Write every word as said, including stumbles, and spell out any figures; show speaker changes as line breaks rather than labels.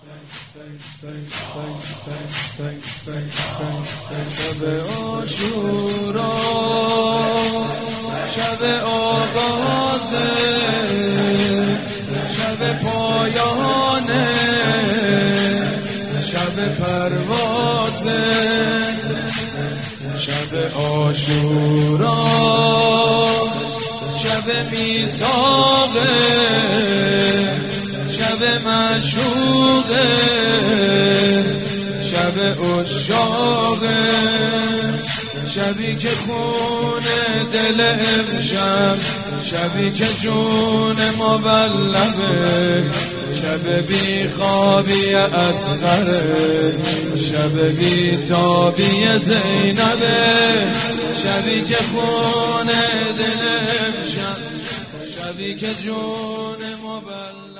شب عاشورا شب آغاز شب پایان شب پرواز شب عاشورا شب میثاق شب معشوق شب عشاق شبی که خون دل امشب شبی که جون ما بلبه شب بی خوابی اصغره شب بی تابی زینبه شبی که خون دل امشب شبی که جون ما بلبه